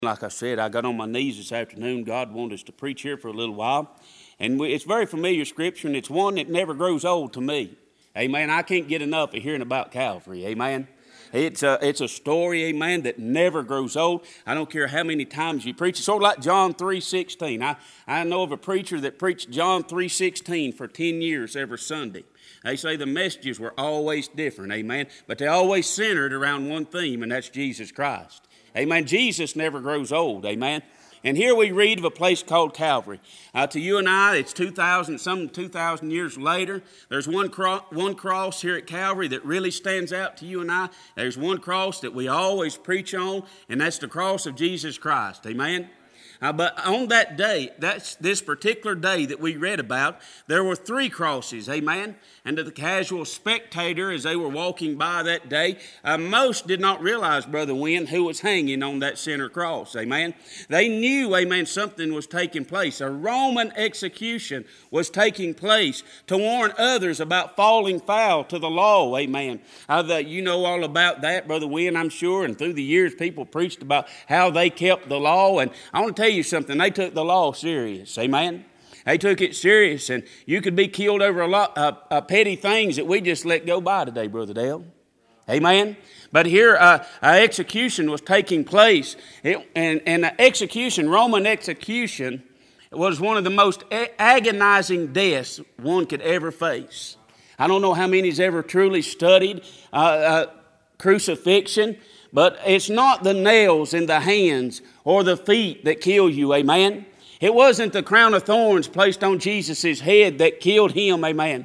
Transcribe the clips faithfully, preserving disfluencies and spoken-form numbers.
Like I said, I got on my knees this afternoon. God wanted us to preach here for a little while. And we, it's very familiar scripture, and it's one that never grows old to me. Amen. I can't get enough of hearing about Calvary. Amen. It's a, it's a story, amen, that never grows old. I don't care how many times you preach. It's sort of like John three sixteen. I, I know of a preacher that preached John three sixteen for ten years every Sunday. They say the messages were always different, amen, but they always centered around one theme, and that's Jesus Christ. Amen. Jesus never grows old. Amen. And here we read of a place called Calvary. Uh, to you and I, it's two thousand, some two thousand years later. There's one, cro- one cross here at Calvary that really stands out to you and I. There's one cross that we always preach on, and that's the cross of Jesus Christ. Amen. Uh, but on that day, that's this particular day that we read about, there were three crosses, amen? And to the casual spectator as they were walking by that day, uh, most did not realize, Brother Wynn, who was hanging on that center cross, amen? They knew, amen, something was taking place. A Roman execution was taking place to warn others about falling foul to the law, amen? Uh, the, you know all about that, Brother Wynn, I'm sure, and through the years people preached about how they kept the law, and I want to tell you you something, they took the law serious, amen? They took it serious, and you could be killed over a lot of uh, uh, petty things that we just let go by today, Brother Dale. Amen? But here, uh, an execution was taking place, it, and, and the execution, Roman execution, was one of the most a- agonizing deaths one could ever face. I don't know how many's ever truly studied uh, uh, crucifixion, but it's not the nails in the hands or the feet that kill you, amen? It wasn't the crown of thorns placed on Jesus' head that killed him, amen?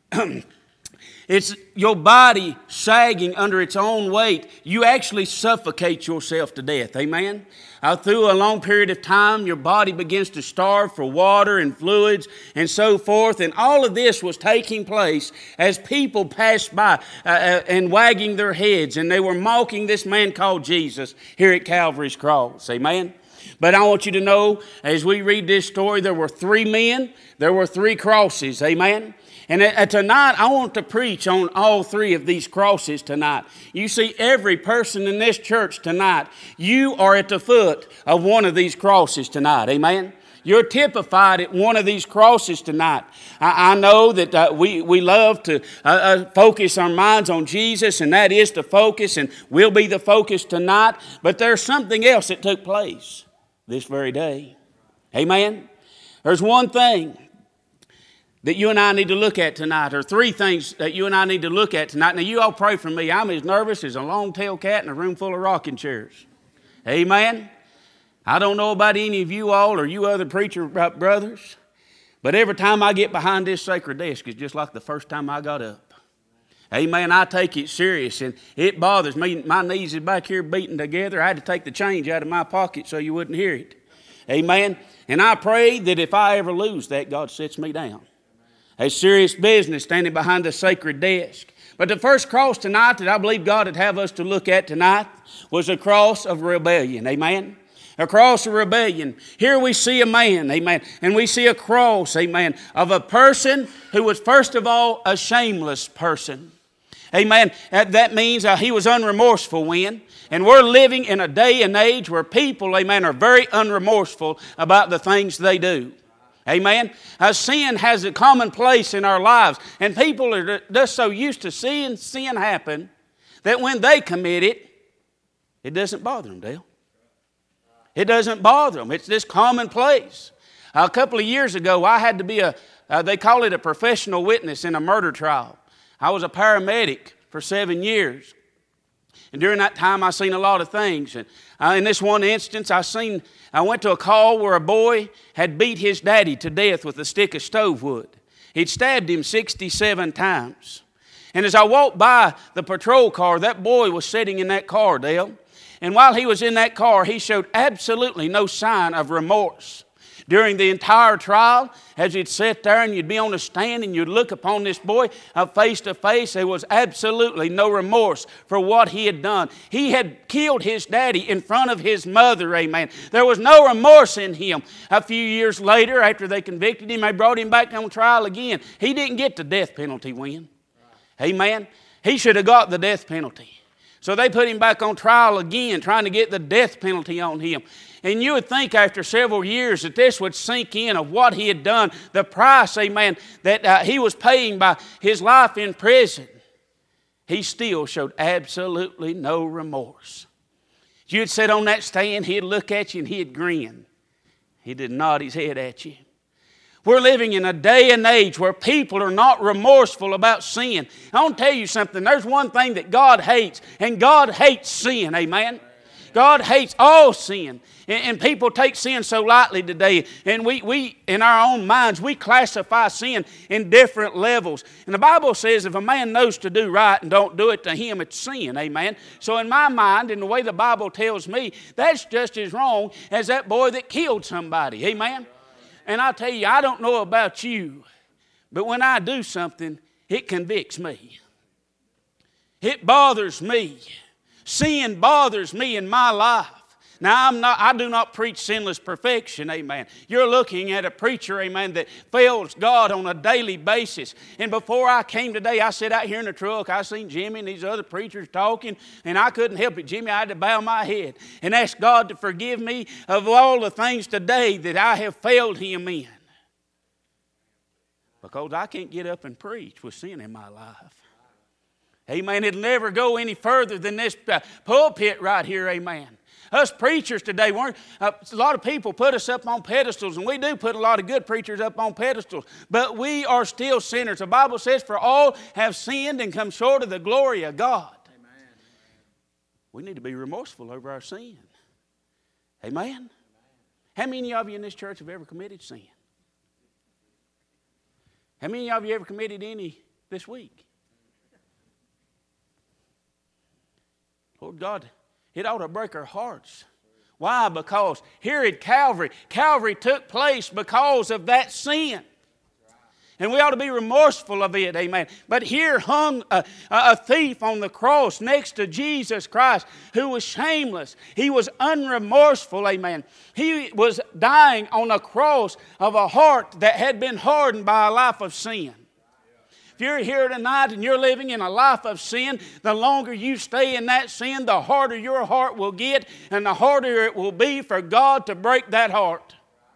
It's your body sagging under its own weight. You actually suffocate yourself to death, amen? Uh, through a long period of time, your body begins to starve for water and fluids and so forth. And all of this was taking place as people passed by uh, uh, and wagging their heads. And they were mocking this man called Jesus here at Calvary's cross, amen? But I want you to know, as we read this story, there were three men, there were three crosses, amen? And uh, tonight, I want to preach on all three of these crosses tonight. You see, every person in this church tonight, you are at the foot of one of these crosses tonight, amen? You're typified at one of these crosses tonight. I, I know that uh, we, we love to uh, uh, focus our minds on Jesus, and that is the focus, and will be the focus tonight. But there's something else that took place this very day. Amen? There's one thing that you and I need to look at tonight, or three things that you and I need to look at tonight. Now, you all pray for me. I'm as nervous as a long-tailed cat in a room full of rocking chairs. Amen? I don't know about any of you all or you other preacher brothers, but every time I get behind this sacred desk, it's just like the first time I got up. Amen. I take it serious, and it bothers me. My knees is back here beating together. I had to take the change out of my pocket so you wouldn't hear it. Amen. And I pray that if I ever lose that, God sets me down. A serious business standing behind the sacred desk. But the first cross tonight that I believe God would have us to look at tonight was a cross of rebellion. Amen. A cross of rebellion. Here we see a man, amen, and we see a cross, amen, of a person who was first of all a shameless person. Amen. That means uh, he was unremorseful when. And we're living in a day and age where people, amen, are very unremorseful about the things they do. Amen. Uh, sin has a common place in our lives. And people are just so used to seeing sin happen that when they commit it, it doesn't bother them, Dale. It doesn't bother them. It's this commonplace. Uh, a couple of years ago, I had to be a, uh, they call it a professional witness in a murder trial. I was a paramedic for seven years. And during that time, I seen a lot of things. And uh, in this one instance, I seen, I went to a call where a boy had beat his daddy to death with a stick of stove wood. He'd stabbed him sixty-seven times. And as I walked by the patrol car, that boy was sitting in that car, Dale. And while he was in that car, he showed absolutely no sign of remorse. During the entire trial, as he'd sit there and you'd be on the stand and you'd look upon this boy uh, face to face, there was absolutely no remorse for what he had done. He had killed his daddy in front of his mother, amen. There was no remorse in him. A few years later, after they convicted him, they brought him back on trial again. He didn't get the death penalty win. Amen. He should have got the death penalty. So they put him back on trial again, trying to get the death penalty on him. And you would think after several years that this would sink in of what he had done, the price, amen, that uh, he was paying by his life in prison. He still showed absolutely no remorse. You'd sit on that stand, he'd look at you and he'd grin. He did nod his head at you. We're living in a day and age where people are not remorseful about sin. I want to tell you something. There's one thing that God hates, and God hates sin, amen? God hates all sin. And, and people take sin so lightly today. And we, we, in our own minds, we classify sin in different levels. And the Bible says if a man knows to do right and don't do it, to him it's sin, amen? So in my mind, in the way the Bible tells me, that's just as wrong as that boy that killed somebody, amen? And I tell you, I don't know about you, but when I do something, it convicts me. It bothers me. Sin bothers me in my life. Now, I'm not, I do not preach sinless perfection, amen. You're looking at a preacher, amen, that fails God on a daily basis. And before I came today, I sat out here in the truck. I seen Jimmy and these other preachers talking, and I couldn't help it. Jimmy, I had to bow my head and ask God to forgive me of all the things today that I have failed Him in. Because I can't get up and preach with sin in my life. Amen. It'll never go any further than this pulpit right here, amen. Us preachers today, weren't, uh, a lot of people put us up on pedestals, and we do put a lot of good preachers up on pedestals, but we are still sinners. The Bible says, for all have sinned and come short of the glory of God. Amen. We need to be remorseful over our sin. Amen? Amen? How many of you in this church have ever committed sin? How many of you ever committed any this week? Lord God, it ought to break our hearts. Why? Because here at Calvary, Calvary took place because of that sin. And we ought to be remorseful of it, amen. But here hung a, a thief on the cross next to Jesus Christ who was shameless. He was unremorseful, amen. He was dying on a cross of a heart that had been hardened by a life of sin. If you're here tonight and you're living in a life of sin, the longer you stay in that sin, the harder your heart will get, and the harder it will be for God to break that heart.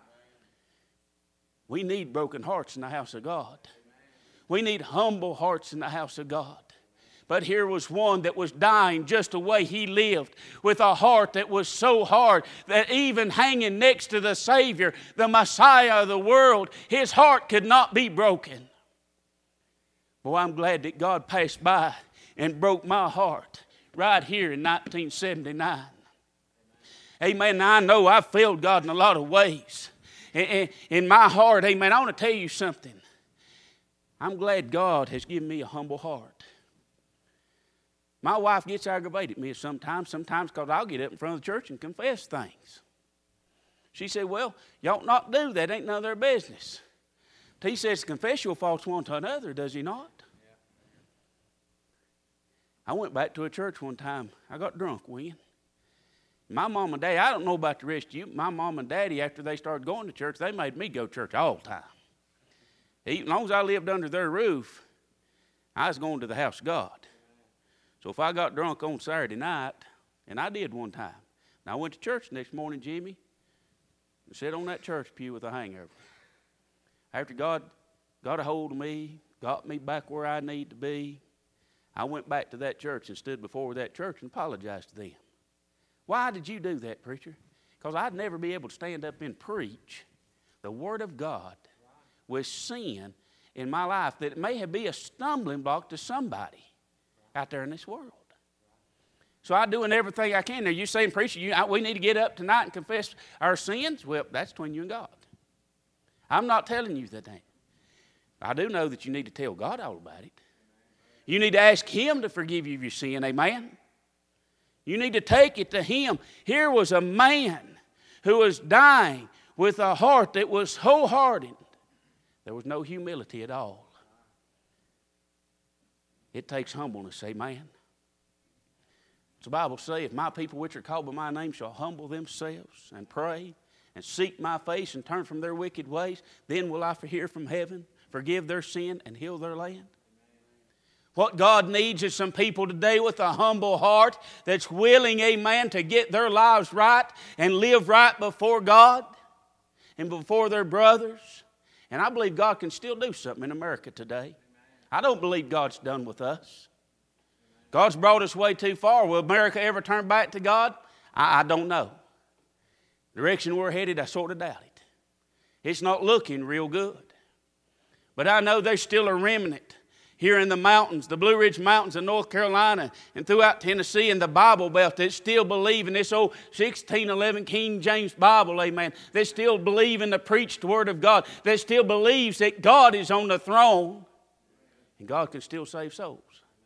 We need broken hearts in the house of God. We need humble hearts in the house of God. But here was one that was dying just the way he lived, with a heart that was so hard that even hanging next to the Savior, the Messiah of the world, his heart could not be broken. Boy, I'm glad that God passed by and broke my heart right here in nineteen seventy-nine. Amen. Now, I know I've failed God in a lot of ways. In my heart, amen, I want to tell you something. I'm glad God has given me a humble heart. My wife gets aggravated at me sometimes, sometimes because I'll get up in front of the church and confess things. She said, well, you ought not do that. Ain't none of their business. He says, confess your faults one to another, does he not? Yeah. I went back to a church one time. I got drunk, William. My mom and daddy, I don't know about the rest of you, my mom and daddy, after they started going to church, they made me go to church all the time. As long as I lived under their roof, I was going to the house of God. So if I got drunk on Saturday night, and I did one time, and I went to church the next morning, Jimmy, and sat on that church pew with a hangover. After God got a hold of me, got me back where I need to be, I went back to that church and stood before that church and apologized to them. Why did you do that, preacher? Because I'd never be able to stand up and preach the Word of God with sin in my life that it may have been a stumbling block to somebody out there in this world. So I'm doing everything I can. Now, you saying, preacher, you, I, we need to get up tonight and confess our sins? Well, that's between you and God. I'm not telling you that. I do know that you need to tell God all about it. You need to ask Him to forgive you of your sin, amen? You need to take it to Him. Here was a man who was dying with a heart that was so hardened. There was no humility at all. It takes humbleness, amen? The Bible says, if my people which are called by my name shall humble themselves and pray and seek my face and turn from their wicked ways, then will I hear from heaven, forgive their sin, and heal their land. What God needs is some people today with a humble heart that's willing, amen, to get their lives right and live right before God and before their brothers. And I believe God can still do something in America today. I don't believe God's done with us. God's brought us way too far. Will America ever turn back to God? I, I don't know. The direction we're headed, I sort of doubt it. It's not looking real good. But I know there's still a remnant here in the mountains, the Blue Ridge Mountains of North Carolina and throughout Tennessee and the Bible Belt that still believe in this old sixteen eleven King James Bible, amen. They still believe in the preached Word of God. That still believes that God is on the throne and God can still save souls.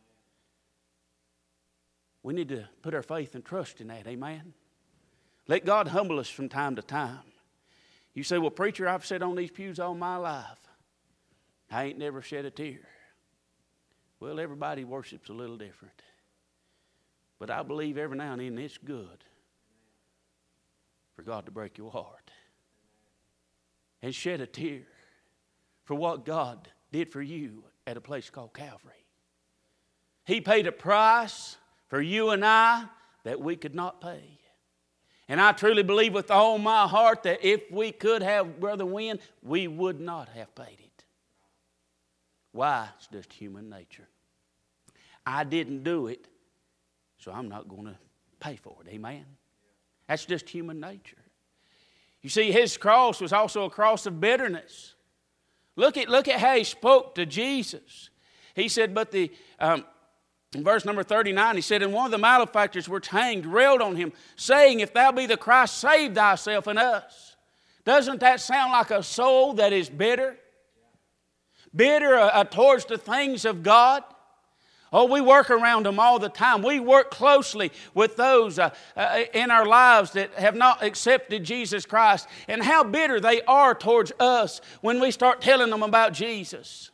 We need to put our faith and trust in that, amen. Let God humble us from time to time. You say, well, preacher, I've sat on these pews all my life. I ain't never shed a tear. Well, everybody worships a little different. But I believe every now and then it's good for God to break your heart and shed a tear for what God did for you at a place called Calvary. He paid a price for you and I that we could not pay. And I truly believe with all my heart that if we could have Brother Wynn, we would not have paid it. Why? It's just human nature. I didn't do it, so I'm not going to pay for it. Amen? That's just human nature. You see, his cross was also a cross of bitterness. Look at, look at how he spoke to Jesus. He said, but the... Um, In verse number thirty-nine, he said, and one of the malefactors which hanged railed on him, saying, if thou be the Christ, save thyself and us. Doesn't that sound like a soul that is bitter? Bitter uh, towards the things of God? Oh, we work around them all the time. We work closely with those uh, uh, in our lives that have not accepted Jesus Christ. And how bitter they are towards us when we start telling them about Jesus.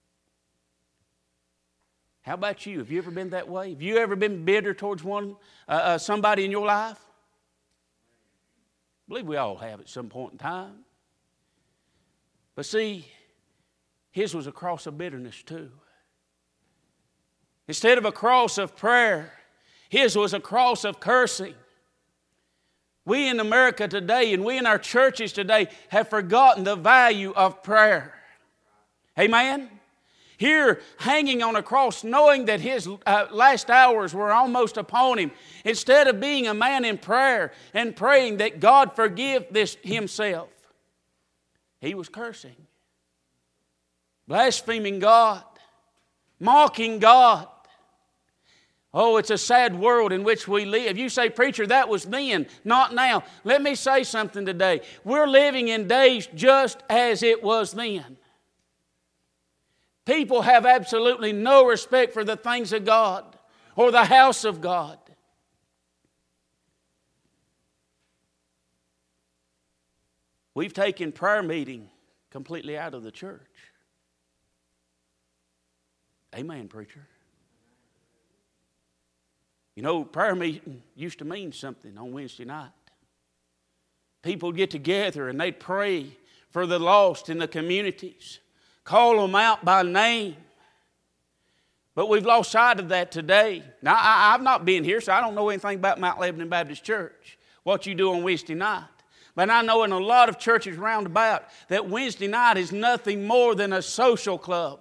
How about you? Have you ever been that way? Have you ever been bitter towards one, uh, uh, somebody in your life? I believe we all have at some point in time. But see, his was a cross of bitterness too. Instead of a cross of prayer, his was a cross of cursing. We in America today and we in our churches today have forgotten the value of prayer. Amen? Here, hanging on a cross, knowing that his uh, last hours were almost upon him, instead of being a man in prayer and praying that God forgive this himself, he was cursing, blaspheming God, mocking God. Oh, it's a sad world in which we live. You say, preacher, that was then, not now. Let me say something today. We're living in days just as it was then. People have absolutely no respect for the things of God or the house of God. We've taken prayer meeting completely out of the church. Amen, preacher. You know, prayer meeting used to mean something on Wednesday night. People would get together and they'd pray for the lost in the communities. Call them out by name. But we've lost sight of that today. Now, I, I've not been here, so I don't know anything about Mount Lebanon Baptist Church, what you do on Wednesday night. But I know in a lot of churches round about that Wednesday night is nothing more than a social club.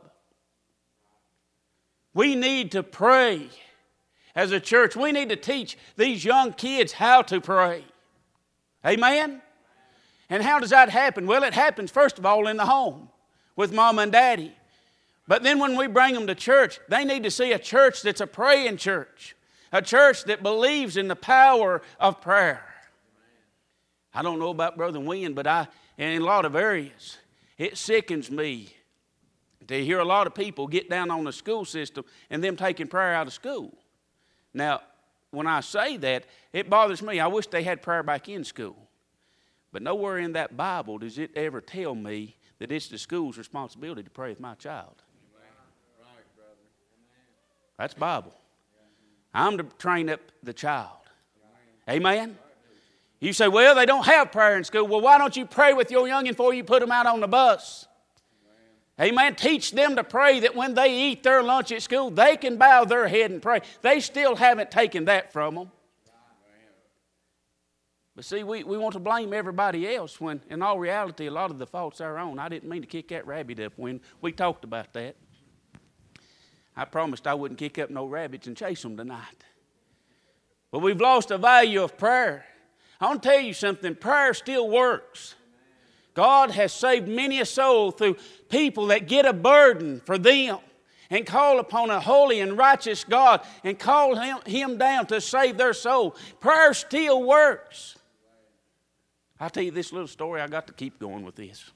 We need to pray as a church. We need to teach these young kids how to pray. Amen? And how does that happen? Well, it happens, first of all, in the home with mom and daddy. But then when we bring them to church, they need to see a church that's a praying church. A church that believes in the power of prayer. I don't know about Brother Wynn, but I, in a lot of areas, it sickens me to hear a lot of people get down on the school system and them taking prayer out of school. Now, when I say that, it bothers me. I wish they had prayer back in school. But nowhere in that Bible does it ever tell me that it's the school's responsibility to pray with my child. Right, brother. That's Bible. I'm to train up the child. Amen? You say, well, they don't have prayer in school. Well, why don't you pray with your youngin' before you put them out on the bus? Amen. Teach them to pray that when they eat their lunch at school, they can bow their head and pray. They still haven't taken that from them. But see, we, we want to blame everybody else when, in all reality, a lot of the fault's our own. I didn't mean to kick that rabbit up when we talked about that. I promised I wouldn't kick up no rabbits and chase them tonight. But we've lost the value of prayer. I want to tell you something. Prayer still works. God has saved many a soul through people that get a burden for them and call upon a holy and righteous God and call him, him down to save their soul. Prayer still works. I'll tell you this little story. I got to keep going with this.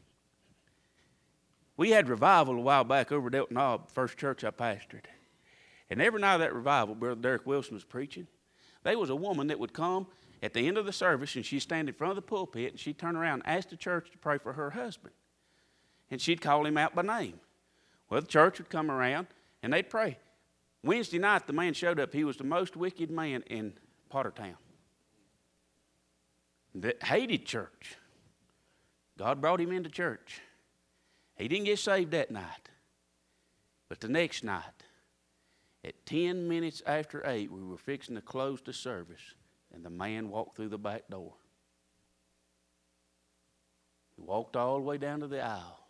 We had revival a while back over at Elton Knob, first church I pastored. And every night of that revival, Brother Derek Wilson was preaching. There was a woman that would come at the end of the service, and she'd stand in front of the pulpit, and she'd turn around and ask the church to pray for her husband. And she'd call him out by name. Well, the church would come around, and they'd pray. Wednesday night, the man showed up. He was the most wicked man in Pottertown. That hated church. God brought him into church. He didn't get saved that night. But the next night, at ten minutes after eight, we were fixing to close the service, and the man walked through the back door. He walked all the way down to the aisle.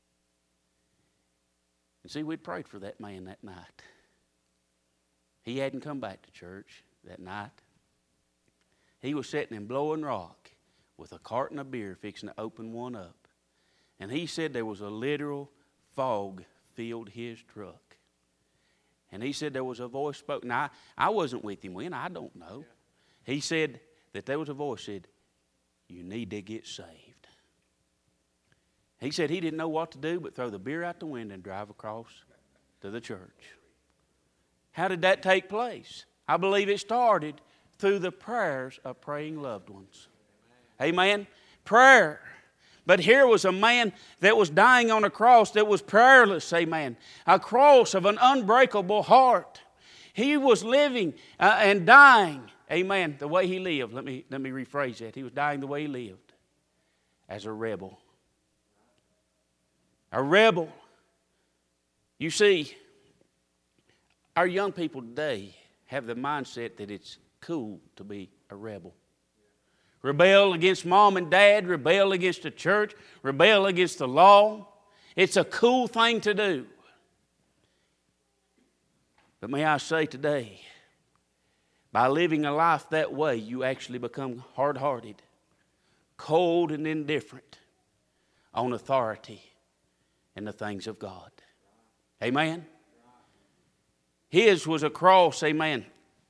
And see, we'd prayed for that man that night. He hadn't come back to church that night. He was sitting in Blowing Rock with a carton of beer fixing to open one up. And he said there was a literal fog filled his truck. And he said there was a voice spoken. Now, I, I wasn't with him when, I don't know. He said that there was a voice said, "You need to get saved." He said he didn't know what to do but throw the beer out the window and drive across to the church. How did that take place? I believe it started through the prayers of praying loved ones. Amen. Prayer. But here was a man that was dying on a cross that was prayerless. Amen. A cross of an unbreakable heart. He was living uh, and dying. Amen. The way he lived. Let me, let me rephrase that. He was dying the way he lived. As a rebel. A rebel. You see, our young people today have the mindset that it's cool to be a rebel. Rebel against mom and dad, rebel against the church, rebel against the law. It's a cool thing to do. But may I say today, by living a life that way, you actually become hard-hearted, cold and indifferent on authority and the things of God. Amen? His was a cross, amen,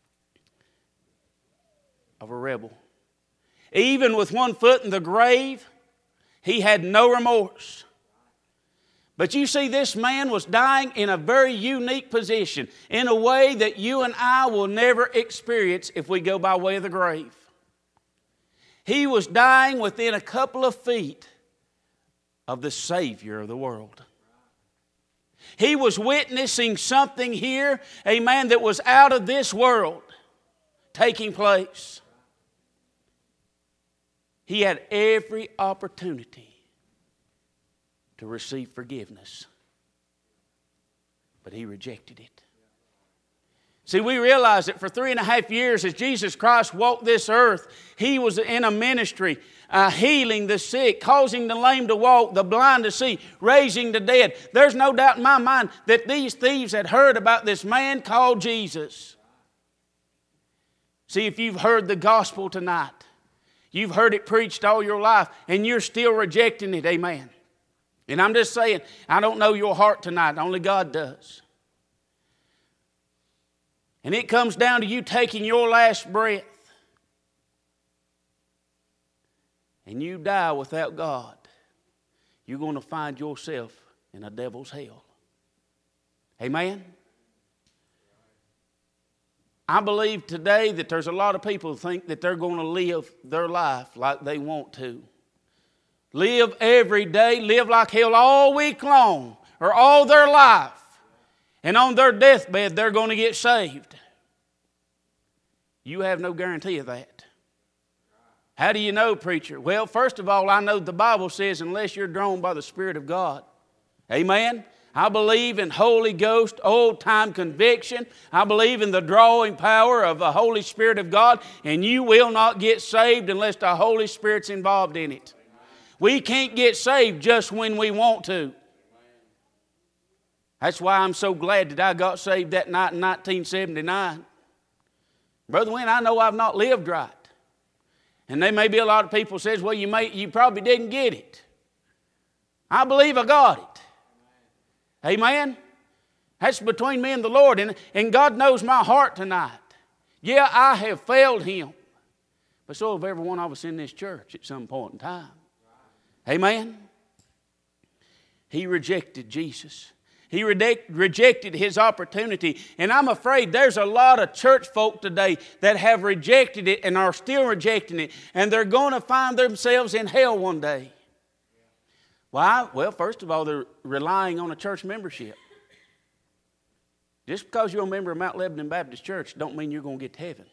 of a rebel. Even with one foot in the grave, he had no remorse. But you see, this man was dying in a very unique position, in a way that you and I will never experience if we go by way of the grave. He was dying within a couple of feet of the Savior of the world. He was witnessing something here, amen, that was out of this world taking place. He had every opportunity to receive forgiveness, but he rejected it. See, we realize that for three and a half years as Jesus Christ walked this earth, he was in a ministry uh, healing the sick, causing the lame to walk, the blind to see, raising the dead. There's no doubt in my mind that these thieves had heard about this man called Jesus. See, if you've heard the gospel tonight, you've heard it preached all your life, and you're still rejecting it, amen. And I'm just saying, I don't know your heart tonight, only God does. And it comes down to you taking your last breath. And you die without God, you're going to find yourself in a devil's hell. Amen? I believe today that there's a lot of people who think that they're going to live their life like they want to. Live every day, live like hell all week long or all their life. And on their deathbed, they're going to get saved. You have no guarantee of that. How do you know, preacher? Well, first of all, I know the Bible says unless you're drawn by the Spirit of God, Amen. I believe in Holy Ghost, old-time conviction. I believe in the drawing power of the Holy Spirit of God, and you will not get saved unless the Holy Spirit's involved in it. We can't get saved just when we want to. That's why I'm so glad that I got saved that night in nineteen seventy-nine. Brother Wynn, I know I've not lived right. And there may be a lot of people says, well, you may, you probably didn't get it. I believe I got it. Amen? That's between me and the Lord. And, and God knows my heart tonight. Yeah, I have failed Him. But so have every one of us in this church at some point in time. Amen? He rejected Jesus. He reject, rejected His opportunity. And I'm afraid there's a lot of church folk today that have rejected it and are still rejecting it. And they're going to find themselves in hell one day. Why? Well, first of all, they're relying on a church membership. Just because you're a member of Mount Lebanon Baptist Church don't mean you're going to get to heaven.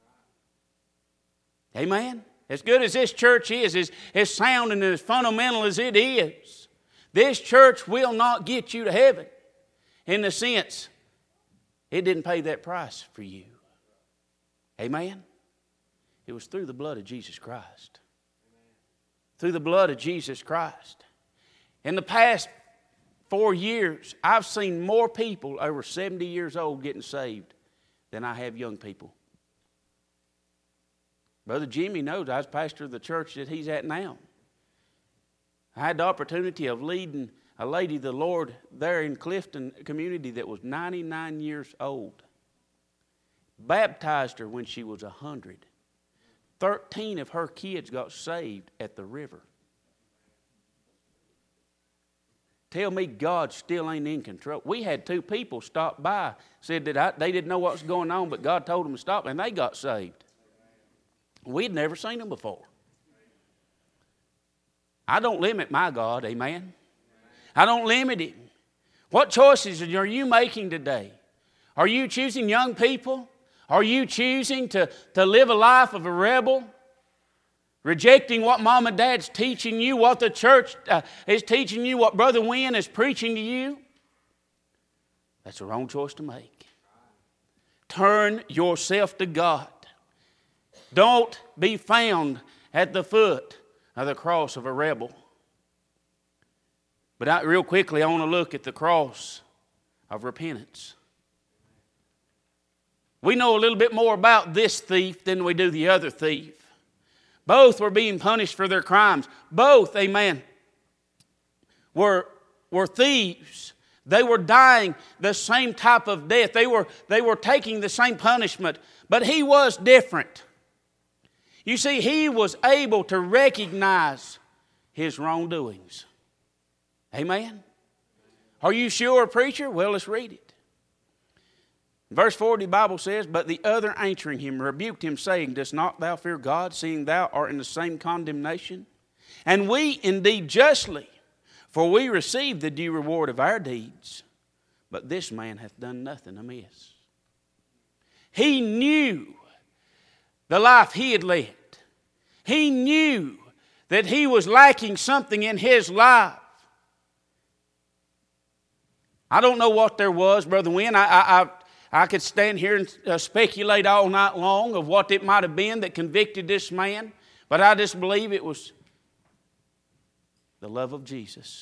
Amen? As good as this church is, as, as sound and as fundamental as it is, this church will not get you to heaven in the sense it didn't pay that price for you. Amen? It was through the blood of Jesus Christ. Through the blood of Jesus Christ. In the past four years, I've seen more people over seventy years old getting saved than I have young people. Brother Jimmy knows I was pastor of the church that he's at now. I had the opportunity of leading a lady, the Lord, there in Clifton community that was ninety-nine years old. Baptized her when she was one hundred. Thirteen of her kids got saved at the river. Tell me God still ain't in control. We had two people stop by, said that I, they didn't know what was going on, but God told them to stop, and they got saved. We'd never seen them before. I don't limit my God, amen? I don't limit Him. What choices are you making today? Are you choosing young people? Are you choosing to, to live a life of a rebel? Rejecting what mom and dad's teaching you, what the church uh, is teaching you, what Brother Wynn is preaching to you? That's the wrong choice to make. Turn yourself to God. Don't be found at the foot of the cross of a rebel. But I, real quickly, I want to look at the cross of repentance. We know a little bit more about this thief than we do the other thief. Both were being punished for their crimes. Both, amen, were, were thieves. They were dying the same type of death. They were, they were taking the same punishment. But he was different. You see, he was able to recognize his wrongdoings. Amen? Are you sure, preacher? Well, let's read it. Verse forty, the Bible says, but the other answering him rebuked him, saying, dost not thou fear God, seeing thou art in the same condemnation? And we indeed justly, for we receive the due reward of our deeds. But this man hath done nothing amiss. He knew the life he had led. He knew that he was lacking something in his life. I don't know what there was, Brother Wynn. I, I, I I could stand here and uh, speculate all night long of what it might have been that convicted this man. But I just believe it was the love of Jesus.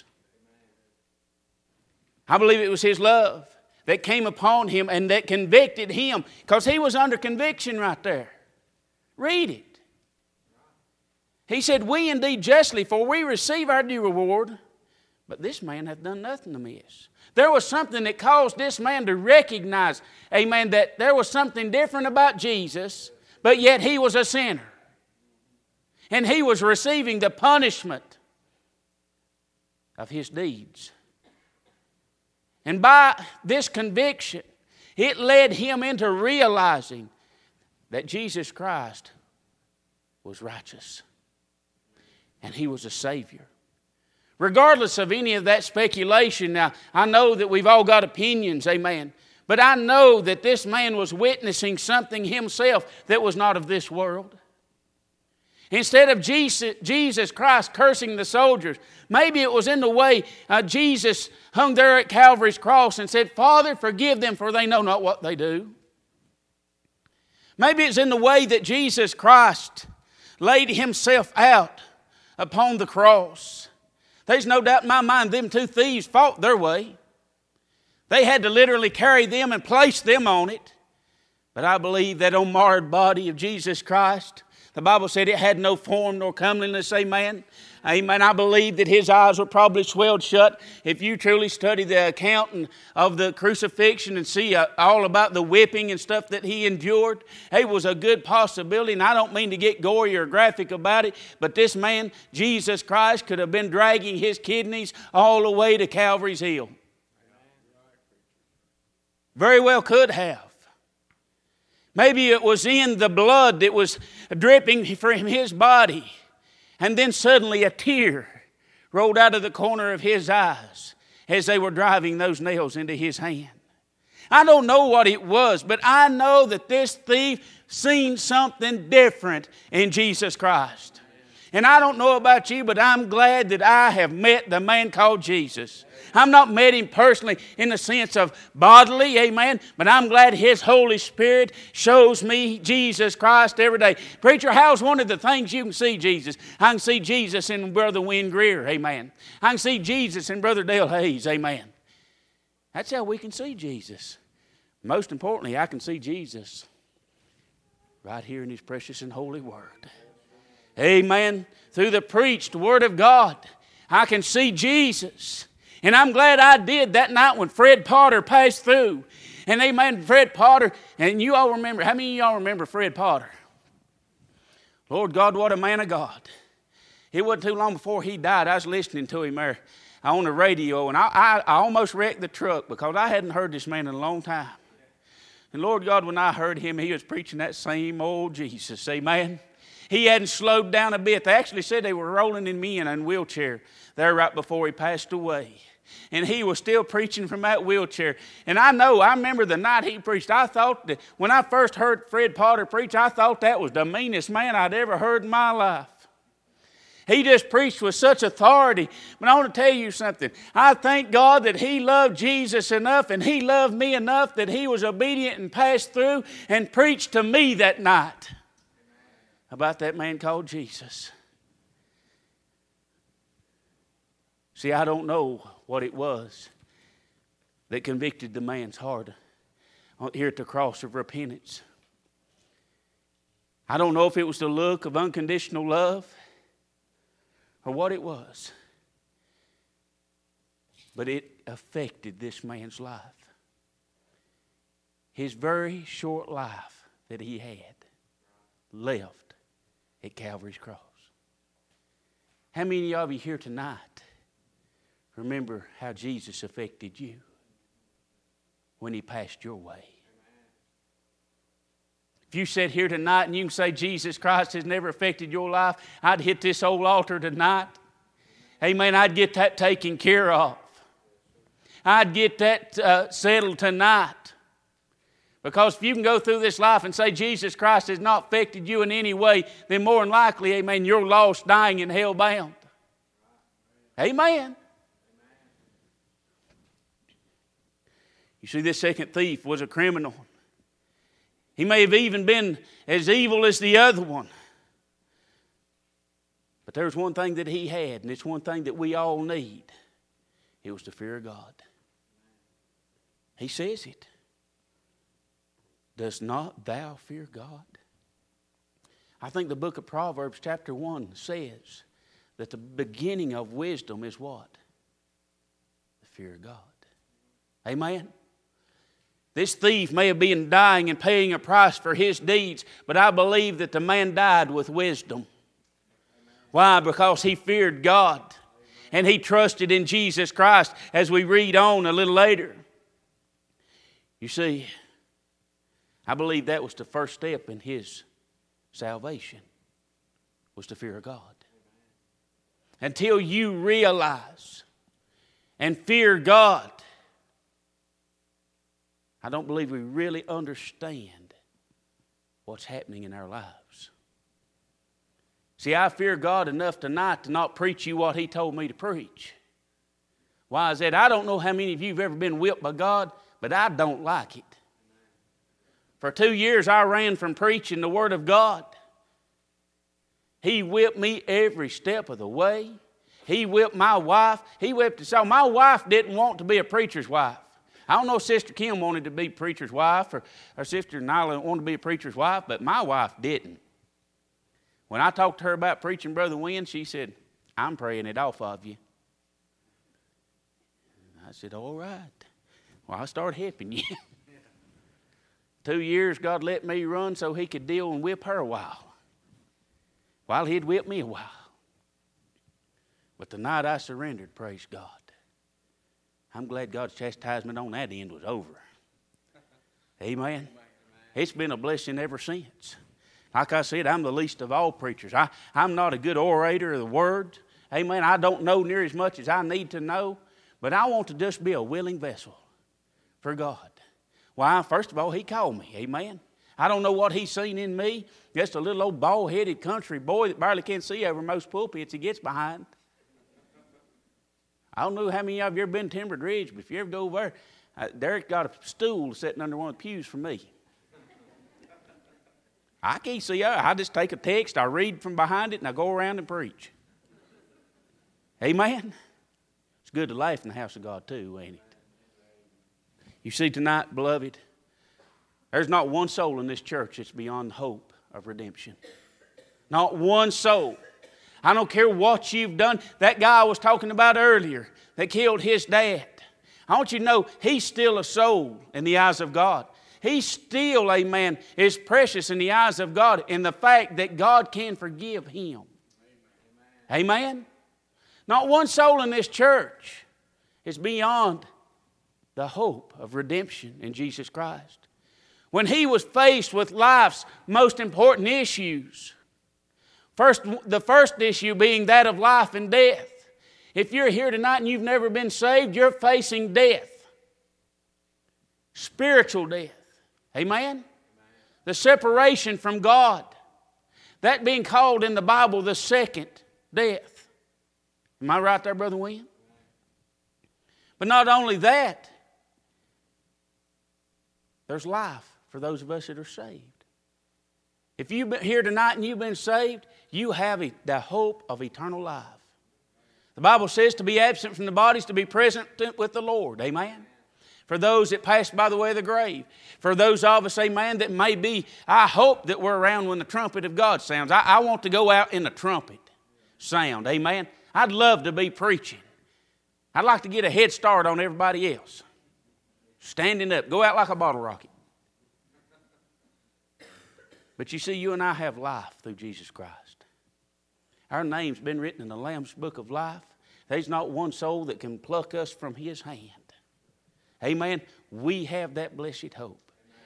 I believe it was His love that came upon him and that convicted him. Because he was under conviction right there. Read it. He said, we indeed justly, for we receive our due reward. But this man hath done nothing amiss. There was something that caused this man to recognize, amen, that there was something different about Jesus, but yet he was a sinner. And he was receiving the punishment of his deeds. And by this conviction, it led him into realizing that Jesus Christ was righteous. And He was a Savior. Regardless of any of that speculation, now I know that we've all got opinions, amen. But I know that this man was witnessing something himself that was not of this world. Instead of Jesus, Jesus Christ cursing the soldiers, maybe it was in the way uh, Jesus hung there at Calvary's cross and said, Father, forgive them, for they know not what they do. Maybe it's in the way that Jesus Christ laid himself out upon the cross. There's no doubt in my mind them two thieves fought their way. They had to literally carry them and place them on it. But I believe that unmarred body of Jesus Christ, the Bible said it had no form nor comeliness, amen. Amen. I believe that his eyes were probably swelled shut. If you truly study the account of the crucifixion and see uh, all about the whipping and stuff that he endured, it was a good possibility. And I don't mean to get gory or graphic about it, but this man, Jesus Christ, could have been dragging his kidneys all the way to Calvary's Hill. Very well could have. Maybe it was in the blood that was dripping from his body. And then suddenly a tear rolled out of the corner of his eyes as they were driving those nails into his hand. I don't know what it was, but I know that this thief seen something different in Jesus Christ. And I don't know about you, but I'm glad that I have met the man called Jesus. I've not met him personally in the sense of bodily, amen, but I'm glad his Holy Spirit shows me Jesus Christ every day. Preacher, how's one of the things you can see Jesus? I can see Jesus in Brother Wynn Greer, amen. I can see Jesus in Brother Dale Hayes, amen. That's how we can see Jesus. Most importantly, I can see Jesus right here in his precious and holy Word. Amen. Through the preached Word of God, I can see Jesus. And I'm glad I did that night when Fred Potter passed through. And amen, Fred Potter, and you all remember, how many of y'all remember Fred Potter? Lord God, what a man of God. It wasn't too long before he died. I was listening to him there on the radio, and I, I, I almost wrecked the truck because I hadn't heard this man in a long time. And Lord God, when I heard him, he was preaching that same old Jesus, amen. He hadn't slowed down a bit. They actually said they were rolling him in a wheelchair there right before he passed away. And he was still preaching from that wheelchair. And I know, I remember the night he preached, I thought that when I first heard Fred Potter preach, I thought that was the meanest man I'd ever heard in my life. He just preached with such authority. But I want to tell you something. I thank God that he loved Jesus enough and he loved me enough that he was obedient and passed through and preached to me that night about that man called Jesus. See, I don't know what it was that convicted the man's heart here at the cross of repentance. I don't know if it was the look of unconditional love or what it was, but it affected this man's life. His very short life that he had left at Calvary's cross. How many of you here tonight remember how Jesus affected you when he passed your way? If you sit here tonight and you can say Jesus Christ has never affected your life, I'd hit this old altar tonight. Amen. I'd get that taken care of. I'd get that uh, settled tonight. Because if you can go through this life and say Jesus Christ has not affected you in any way, then more than likely, amen, you're lost, dying, and hell-bound. Amen. You see, this second thief was a criminal. He may have even been as evil as the other one. But there's one thing that he had, and it's one thing that we all need. It was the fear of God. He says it. Does not thou fear God? I think the book of Proverbs chapter one says that the beginning of wisdom is what? The fear of God. Amen? This thief may have been dying and paying a price for his deeds, but I believe that the man died with wisdom. Why? Because he feared God and he trusted in Jesus Christ, as we read on a little later. You see, I believe that was the first step in his salvation, was the fear of God. Until you realize and fear God, I don't believe we really understand what's happening in our lives. See, I fear God enough tonight to not preach you what He told me to preach. Why is that? I don't know how many of you have ever been whipped by God, but I don't like it. For two years I ran from preaching the Word of God. He whipped me every step of the way. He whipped my wife. He whipped us all. My wife didn't want to be a preacher's wife. I don't know if Sister Kim wanted to be a preacher's wife or, or Sister Nyla wanted to be a preacher's wife, but my wife didn't. When I talked to her about preaching Brother Wynn, she said, I'm praying it off of you. I said, all right. Well, I started helping you. Two years God let me run so He could deal and whip her a while. While He'd whip me a while. But the night I surrendered, praise God. I'm glad God's chastisement on that end was over. Amen. It's been a blessing ever since. Like I said, I'm the least of all preachers. I, I'm not a good orator of the Word. Amen. I don't know near as much as I need to know. But I want to just be a willing vessel for God. Why? First of all, He called me. Amen. I don't know what He's seen in me. Just a little old bald-headed country boy that barely can see over most pulpits He gets behind. I don't know how many of you have ever been to Timbered Ridge, but if you ever go over there, uh, Derek's got a stool sitting under one of the pews for me. I can't see her. I just take a text, I read from behind it, and I go around and preach. Amen? It's good to laugh in the house of God too, ain't it? You see tonight, beloved, there's not one soul in this church that's beyond hope of redemption. Not one soul. I don't care what you've done. That guy I was talking about earlier that killed his dad. I want you to know he's still a soul in the eyes of God. He still, amen, is precious in the eyes of God in the fact that God can forgive him. Amen. Amen? Not one soul in this church is beyond the hope of redemption in Jesus Christ. When he was faced with life's most important issues, first, the first issue being that of life and death. If you're here tonight and you've never been saved, you're facing death. Spiritual death. Amen? Amen? The separation from God. That being called in the Bible the second death. Am I right there, Brother William? But not only that, there's life for those of us that are saved. If you've been here tonight and you've been saved, you have the hope of eternal life. The Bible says to be absent from the body is to be present with the Lord. Amen? For those that passed by the way of the grave. For those of us, amen, that may be, I hope that we're around when the trumpet of God sounds. I, I want to go out in the trumpet sound. Amen? I'd love to be preaching. I'd like to get a head start on everybody else. Standing up. Go out like a bottle rocket. But you see, you and I have life through Jesus Christ. Our name's been written in the Lamb's book of life. There's not one soul that can pluck us from His hand. Amen. We have that blessed hope.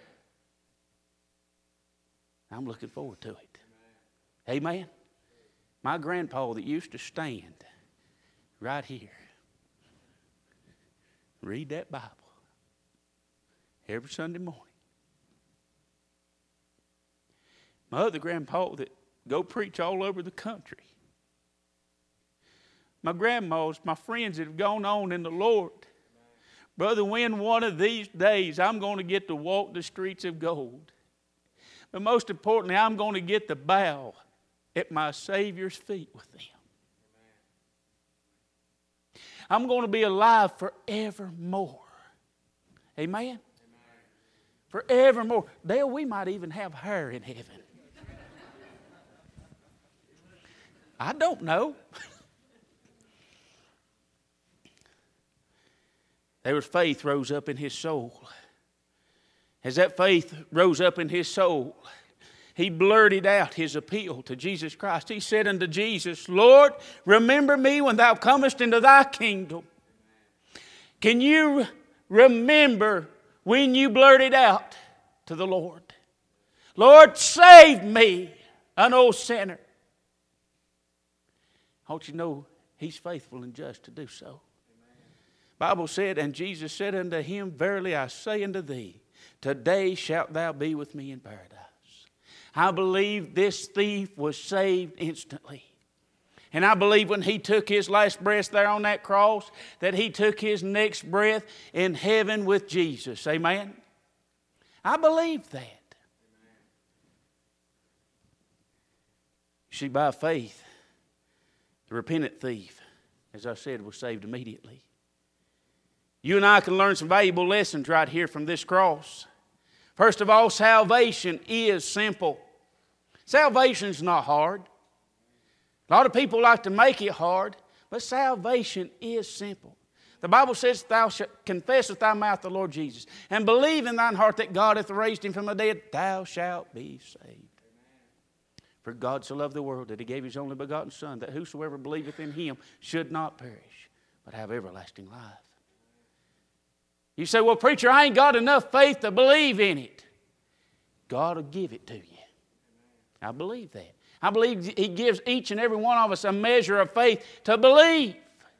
I'm looking forward to it. Amen. My grandpa that used to stand right here, read that Bible every Sunday morning. My other grandpa that go preach all over the country. My grandmas, my friends that have gone on in the Lord. Brother Wynn, one of these days I'm going to get to walk the streets of gold. But most importantly, I'm going to get to bow at my Savior's feet with them. I'm going to be alive forevermore. Amen? Amen. Forevermore. Dale, we might even have hair in heaven. I don't know. There was faith rose up in his soul. As that faith rose up in his soul, he blurted out his appeal to Jesus Christ. He said unto Jesus, Lord, remember me when thou comest into thy kingdom. Can you remember when you blurted out to the Lord, Lord, save me, an old sinner? I want you to know He's faithful and just to do so. Bible said, and Jesus said unto him, verily I say unto thee, today shalt thou be with me in paradise. I believe this thief was saved instantly. And I believe when he took his last breath there on that cross, that he took his next breath in heaven with Jesus. Amen? I believe that. See, by faith, the repentant thief, as I said, was saved immediately. You and I can learn some valuable lessons right here from this cross. First of all, salvation is simple. Salvation's not hard. A lot of people like to make it hard, but salvation is simple. The Bible says, thou shalt confess with thy mouth the Lord Jesus, and believe in thine heart that God hath raised him from the dead, thou shalt be saved. For God so loved the world that he gave his only begotten Son, that whosoever believeth in him should not perish, but have everlasting life. You say, well, preacher, I ain't got enough faith to believe in it. God will give it to you. I believe that. I believe he gives each and every one of us a measure of faith to believe.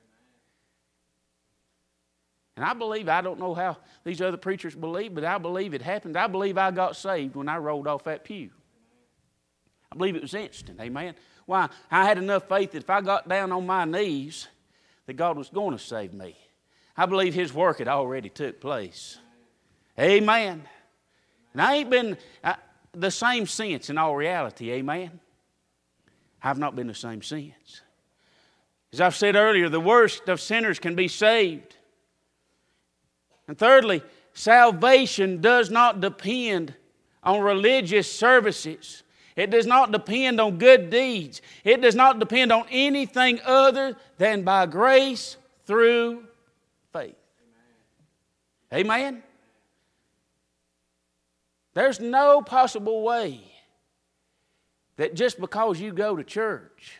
And I believe, I don't know how these other preachers believe, but I believe it happened. I believe I got saved when I rolled off that pew. I believe it was instant, amen. Why? I had enough faith that if I got down on my knees, that God was going to save me. I believe his work had already took place. Amen. And I ain't been uh, the same since in all reality, amen. I've not been the same since. As I've said earlier, the worst of sinners can be saved. And thirdly, salvation does not depend on religious services. It does not depend on good deeds. It does not depend on anything other than by grace through faith. Amen? Amen? There's no possible way that just because you go to church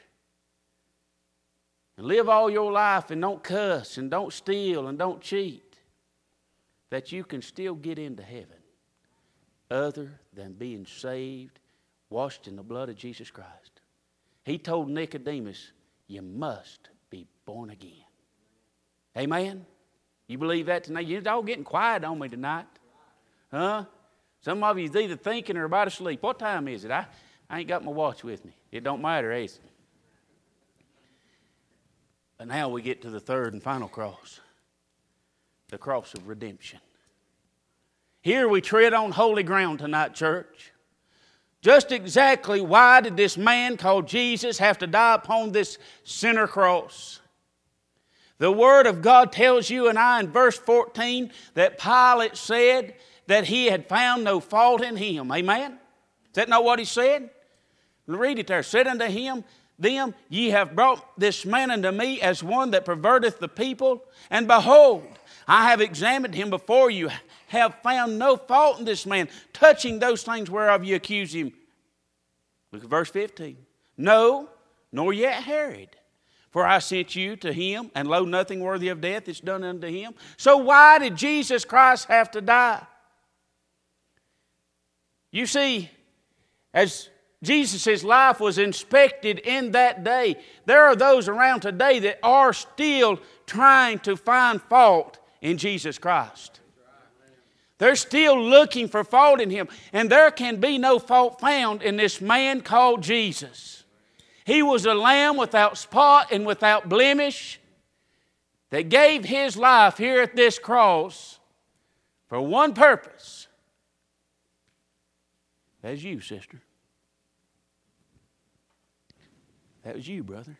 and live all your life and don't cuss and don't steal and don't cheat, that you can still get into heaven other than being saved, washed in the blood of Jesus Christ. He told Nicodemus, you must be born again. Amen? You believe that tonight? You're all getting quiet on me tonight. Huh? Some of you is either thinking or about to sleep. What time is it? I, I ain't got my watch with me. It don't matter, is it? But now we get to the third and final cross. The cross of redemption. Here we tread on holy ground tonight, church. Just exactly why did this man called Jesus have to die upon this sinner cross? The Word of God tells you and I in verse fourteen that Pilate said that he had found no fault in him. Amen? Is that not what he said? Read it there. Said unto him, them, ye have brought this man unto me as one that perverteth the people. And behold, I have examined him before you, have found no fault in this man, touching those things whereof you accuse him. Look at verse fifteen. No, nor yet Herod. For I sent you to him, and lo, nothing worthy of death is done unto him. So why did Jesus Christ have to die? You see, as Jesus' life was inspected in that day, there are those around today that are still trying to find fault in Jesus Christ. They're still looking for fault in him. And there can be no fault found in this man called Jesus. He was a lamb without spot and without blemish that gave his life here at this cross for one purpose. That's you, sister. That was you, brother.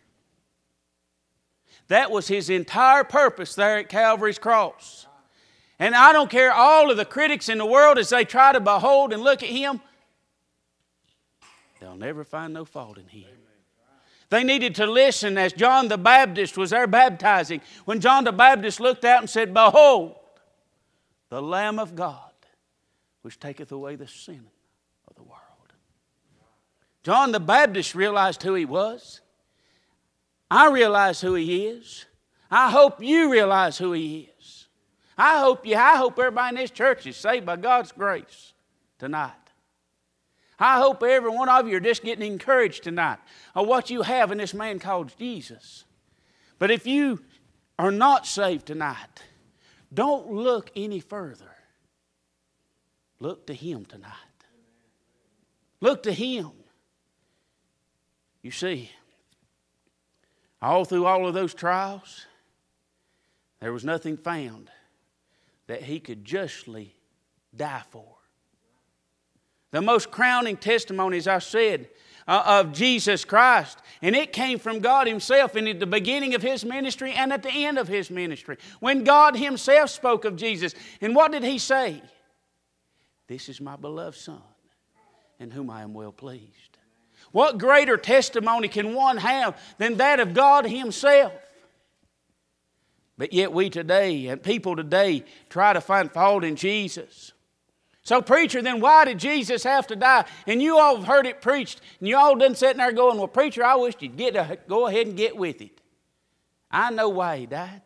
That was his entire purpose there at Calvary's cross. And I don't care all of the critics in the world as they try to behold and look at him, they'll never find no fault in him. They needed to listen as John the Baptist was there baptizing. When John the Baptist looked out and said, behold, the Lamb of God, which taketh away the sin of the world. John the Baptist realized who he was. I realize who he is. I hope you realize who he is. I hope you, I hope everybody in this church is saved by God's grace tonight. I hope every one of you are just getting encouraged tonight of what you have in this man called Jesus. But if you are not saved tonight, don't look any further. Look to him tonight. Look to Him. You see, all through all of those trials, there was nothing found that He could justly die for. The most crowning testimony, as I said, uh, of Jesus Christ. And it came from God Himself in the beginning of His ministry and at the end of His ministry. When God Himself spoke of Jesus. And what did He say? This is my beloved Son, in whom I am well pleased. What greater testimony can one have than that of God Himself? But yet we today, and people today, try to find fault in Jesus. So preacher, then why did Jesus have to die? And you all have heard it preached, and you all done sitting there going, well, preacher, I wish you'd get a, go ahead and get with it. I know why He died.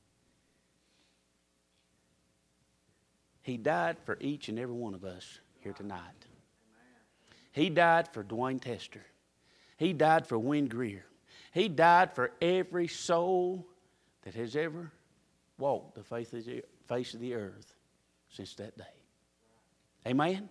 He died for each and every one of us here tonight. He died for Dwayne Tester. He died for Wynn Greer. He died for every soul that has ever walked the face of the, face of the earth since that day. Amen?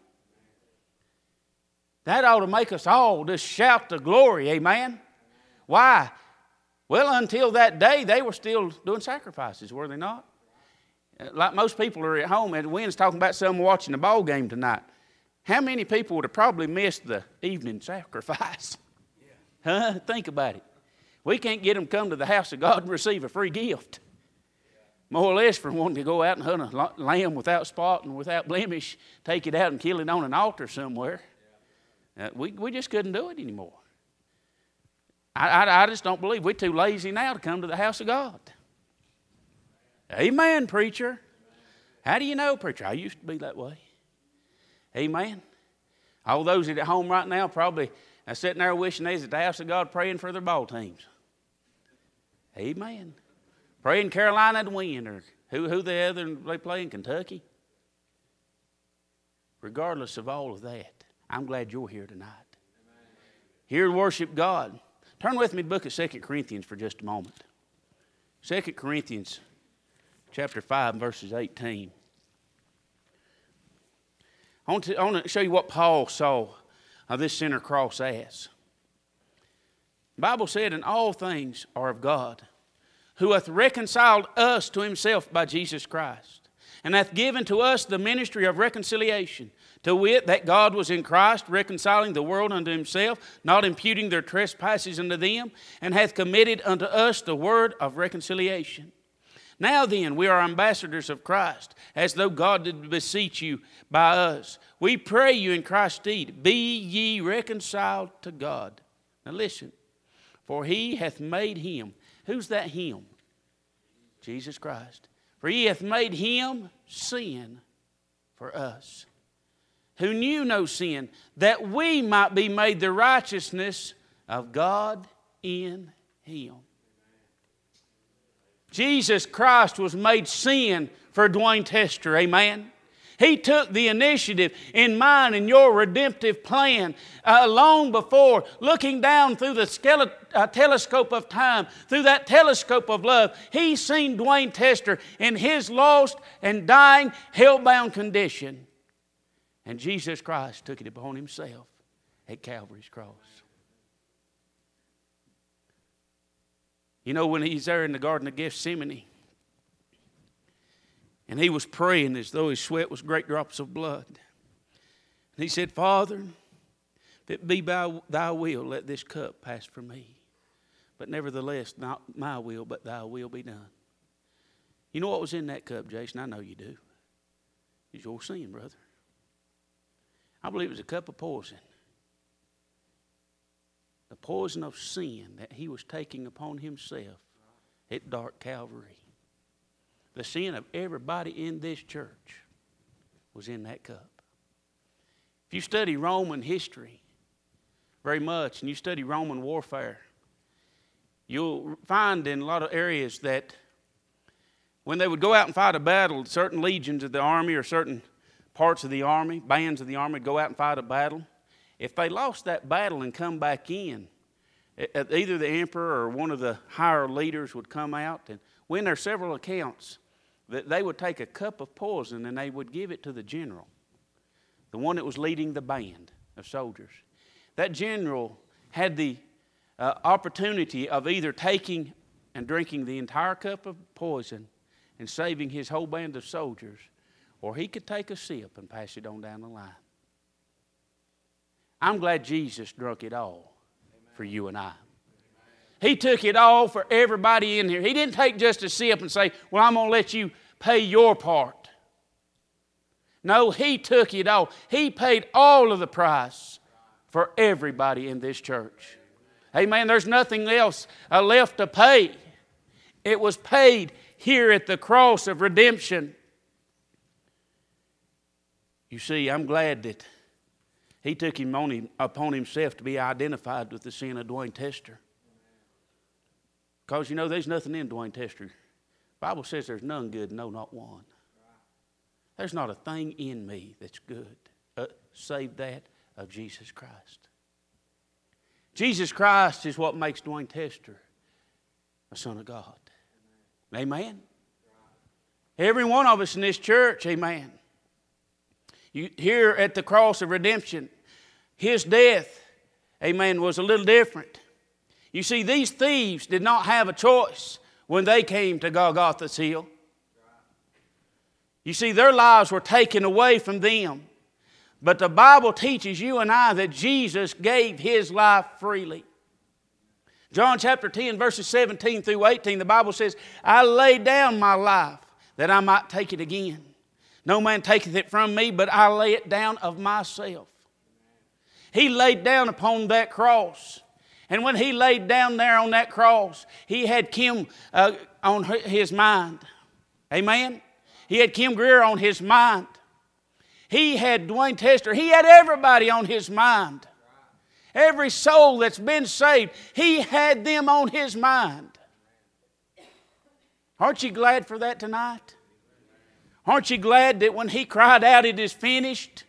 That ought to make us all just shout the glory. Amen? Why? Well, until that day, they were still doing sacrifices, were they not? Like most people are at home, and Wynn's talking about someone watching the ball game tonight. How many people would have probably missed the evening sacrifice? Yeah. Huh? Think about it. We can't get them to come to the house of God and receive a free gift. More or less for wanting to go out and hunt a lamb without spot and without blemish, take it out and kill it on an altar somewhere. Uh, we, we just couldn't do it anymore. I, I, I just don't believe we're too lazy now to come to the house of God. Amen, preacher. How do you know, preacher? I used to be that way. Amen. All those that are at home right now probably are sitting there wishing they was at the house of God praying for their ball teams. Amen. Praying Carolina to win, or who, who the other they play in Kentucky. Regardless of all of that, I'm glad you're here tonight. Amen. Here to worship God. Turn with me to the book of Second Corinthians for just a moment. Second Corinthians chapter five, verses eighteen. I want, to, I want to show you what Paul saw of this center cross as. The Bible said, "And all things are of God, who hath reconciled us to Himself by Jesus Christ, and hath given to us the ministry of reconciliation, to wit, that God was in Christ, reconciling the world unto Himself, not imputing their trespasses unto them, and hath committed unto us the word of reconciliation. Now then, we are ambassadors of Christ, as though God did beseech you by us. We pray you in Christ's stead, be ye reconciled to God." Now listen, "For He hath made Him," who's that Him? Jesus Christ. "For He hath made Him sin for us, who knew no sin, that we might be made the righteousness of God in Him." Jesus Christ was made sin for Dwayne Tester. Amen. He took the initiative in mine and your redemptive plan uh, long before, looking down through the skele- uh, telescope of time, through that telescope of love. He seen Dwayne Tester in his lost and dying, hell-bound condition. And Jesus Christ took it upon Himself at Calvary's cross. You know, when He's there in the Garden of Gethsemane, and He was praying as though His sweat was great drops of blood. And He said, "Father, if it be by Thy will, let this cup pass from me. But nevertheless, not my will, but Thy will be done." You know what was in that cup, Jason? I know you do. It's your sin, brother. I believe it was a cup of poison. The poison of sin that He was taking upon Himself at dark Calvary. The sin of everybody in this church was in that cup. If you study Roman history very much, and you study Roman warfare, you'll find in a lot of areas that when they would go out and fight a battle, certain legions of the army or certain parts of the army, bands of the army would go out and fight a battle. If they lost that battle and come back in, either the emperor or one of the higher leaders would come out, and when there are several accounts that they would take a cup of poison and they would give it to the general, the one that was leading the band of soldiers. That general had the uh, opportunity of either taking and drinking the entire cup of poison and saving his whole band of soldiers, or he could take a sip and pass it on down the line. I'm glad Jesus drank it all for you and I. He took it all for everybody in here. He didn't take just a sip and say, well, I'm going to let you pay your part. No, He took it all. He paid all of the price for everybody in this church. Amen. There's nothing else uh, left to pay. It was paid here at the cross of redemption. You see, I'm glad that He took him on him, upon Himself to be identified with the sin of Dwayne Tester. Because, you know, there's nothing in Dwayne Tester. The Bible says there's none good, no, not one. There's not a thing in me that's good, uh, save that of Jesus Christ. Jesus Christ is what makes Dwayne Tester a son of God. Amen? Amen? Every one of us in this church, amen. You, here at the cross of redemption, His death, amen, was a little different. You see, these thieves did not have a choice when they came to Golgotha's hill. You see, their lives were taken away from them. But the Bible teaches you and I that Jesus gave His life freely. John chapter ten, verses seventeen through eighteen, the Bible says, I laid down my life that I might take it again. No man taketh it from me, but I lay it down of myself. He laid down upon that cross. And when He laid down there on that cross, He had Kim uh, on His mind. Amen? He had Kim Greer on His mind. He had Dwayne Tester. He had everybody on His mind. Every soul that's been saved, He had them on His mind. Aren't you glad for that tonight? Aren't you glad that when He cried out, it is finished,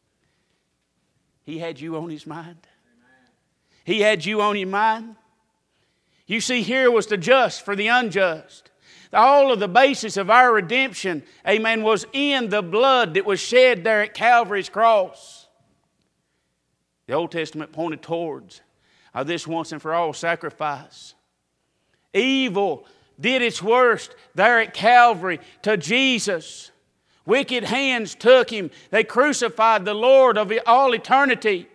He had you on His mind? He had you on your mind. You see, here was the just for the unjust. All of the basis of our redemption, amen, was in the blood that was shed there at Calvary's cross. The Old Testament pointed towards uh, this once and for all sacrifice. Evil did its worst there at Calvary to Jesus. Wicked hands took Him. They crucified the Lord of all eternity.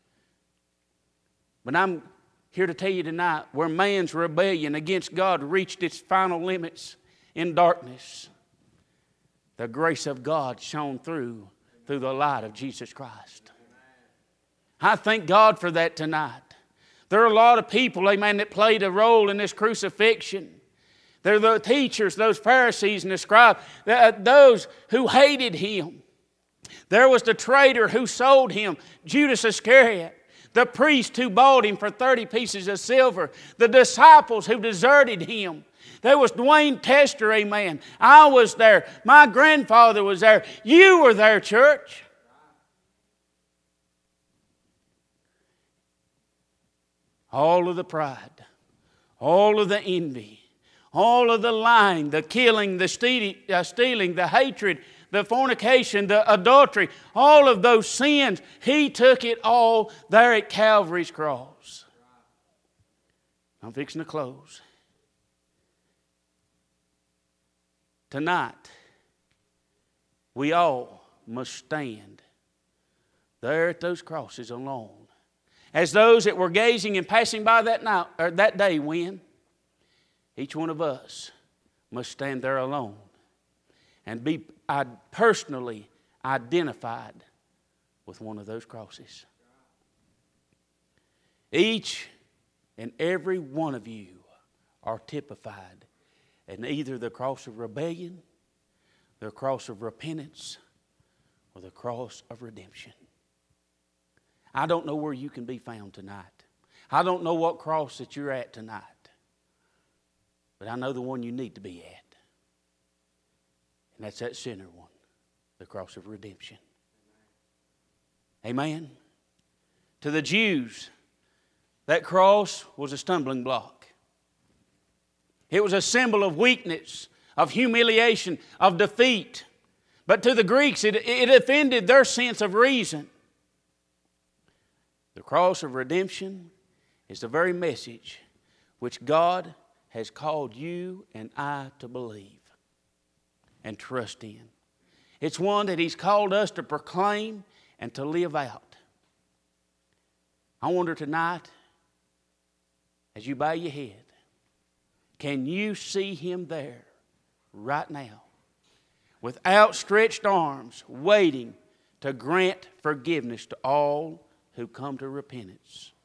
But I'm here to tell you tonight where man's rebellion against God reached its final limits in darkness, the grace of God shone through through the light of Jesus Christ. I thank God for that tonight. There are a lot of people, amen, that played a role in this crucifixion. They're the teachers, those Pharisees and the scribes, those who hated Him. There was the traitor who sold Him, Judas Iscariot. The priest who bought Him for thirty pieces of silver. The disciples who deserted Him. There was Dwayne Tester, amen. I was there. My grandfather was there. You were there, church. All of the pride. All of the envy. All of the lying, the killing, the stealing, the hatred, the fornication, the adultery, all of those sins, He took it all there at Calvary's cross. I'm fixing to close. Tonight, we all must stand there at those crosses alone. As those that were gazing and passing by that night or that day when, each one of us must stand there alone and be personally identified with one of those crosses. Each and every one of you are typified in either the cross of rebellion, the cross of repentance, or the cross of redemption. I don't know where you can be found tonight. I don't know what cross that you're at tonight. But I know the one you need to be at. And that's that sinner one, the cross of redemption. Amen. To the Jews, that cross was a stumbling block. It was a symbol of weakness, of humiliation, of defeat. But to the Greeks, it, it offended their sense of reason. The cross of redemption is the very message which God has called you and I to believe and trust in. It's one that He's called us to proclaim and to live out. I wonder tonight, as you bow your head, can you see Him there right now with outstretched arms waiting to grant forgiveness to all who come to repentance?